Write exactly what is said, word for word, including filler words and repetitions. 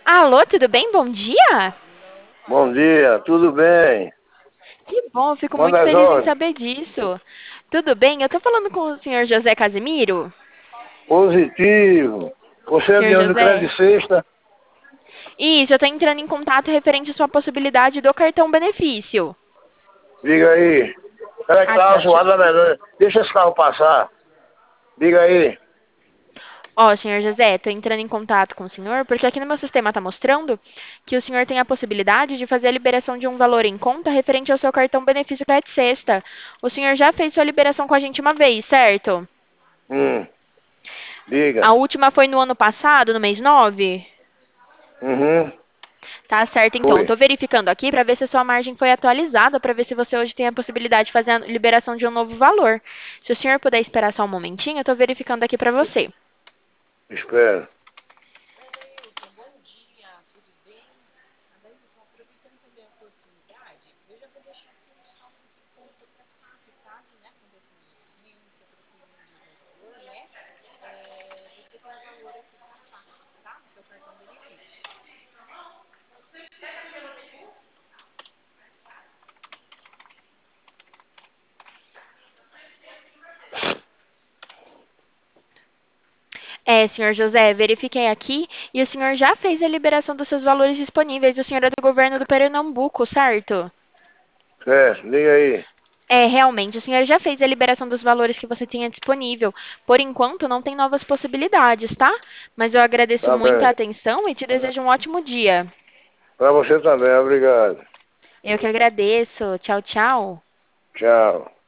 Alô, tudo bem? Bom dia? Bom dia, tudo bem? Que bom, eu fico muito Manda as feliz em ordens. saber disso. Tudo bem? Eu tô falando com o senhor José Casimiro? Positivo. Você é de Senhor onde José? crédito sexta? Isso, eu tô entrando em contato referente à sua possibilidade do cartão benefício. Diga aí. Peraí que Aqui, tá ó. deixa- zoado, né? Deixa esse carro passar. Diga aí. Ó, senhor José, tô entrando em contato com o senhor porque aqui no meu sistema tá mostrando que o senhor tem a possibilidade de fazer a liberação de um valor em conta referente ao seu cartão benefício crédito sexta. O senhor já fez sua liberação com a gente uma vez, certo? Hum, A diga. última foi no ano passado, no mês nove. Uhum, Tá certo, então. foi. Estou verificando aqui para ver se a sua margem foi atualizada, para ver se você hoje tem a possibilidade de fazer a liberação de um novo valor. Se o senhor puder esperar só um momentinho, eu estou verificando aqui para você. Espera. É, senhor José, verifiquei aqui e o senhor já fez a liberação dos seus valores disponíveis. O senhor é do governo do Pernambuco, certo? Certo, diga aí. É, realmente, o senhor já fez a liberação dos valores que você tinha disponível. Por enquanto, não tem novas possibilidades, tá? Mas eu agradeço Tá muito a bem. atenção e te desejo um ótimo dia. Pra você também, obrigado. Eu que agradeço. Tchau, tchau. Tchau.